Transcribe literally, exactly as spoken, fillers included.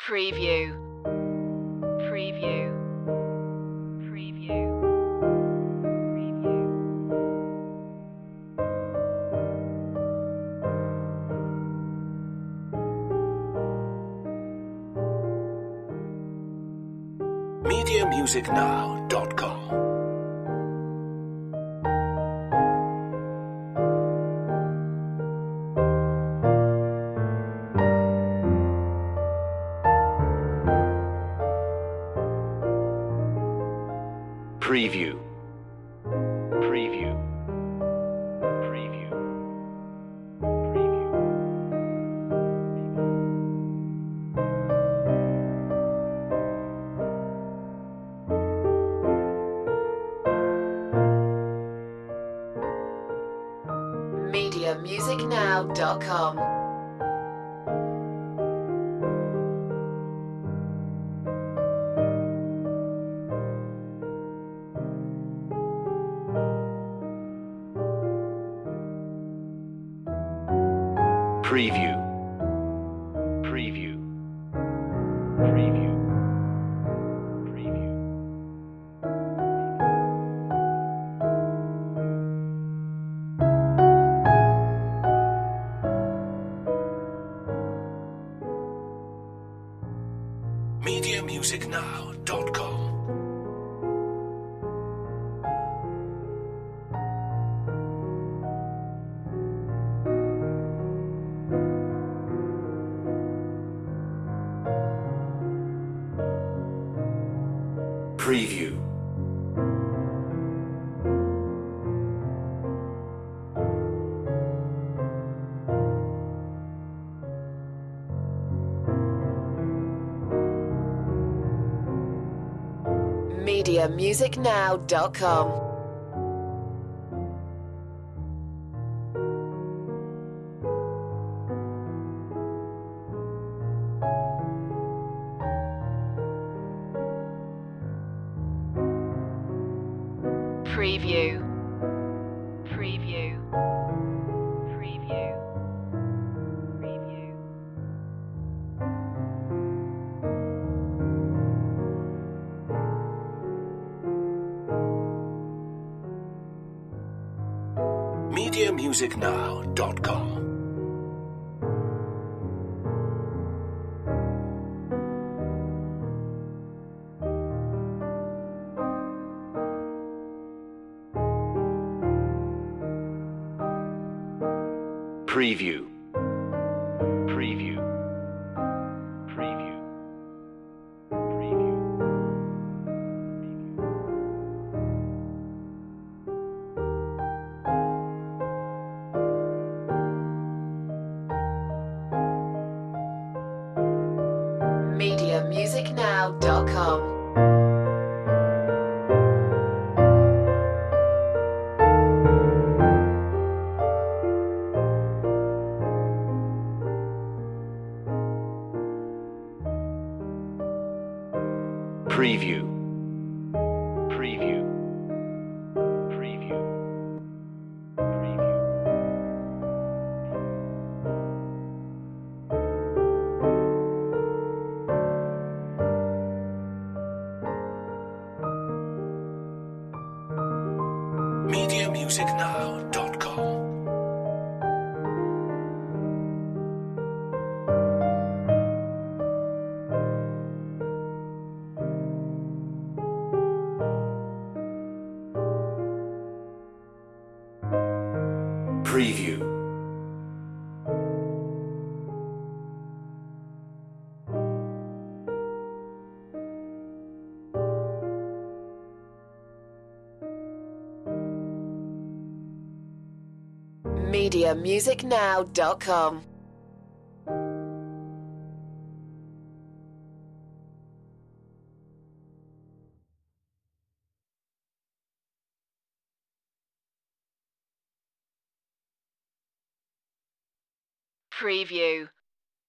Preview. Preview. Preview. Preview. media music now dot com Preview. Preview. Preview. Preview. media music now dot com. Preview. Preview. Preview. Preview. media music now dot com Preview. media music now dot com. Preview. Preview. Preview. Preview. media music now dot com Preview. Preview. Preview. Preview. media music now dot com. Preview. Preview. Preview. Preview. media music now dot com Preview. media music now dot com. Preview.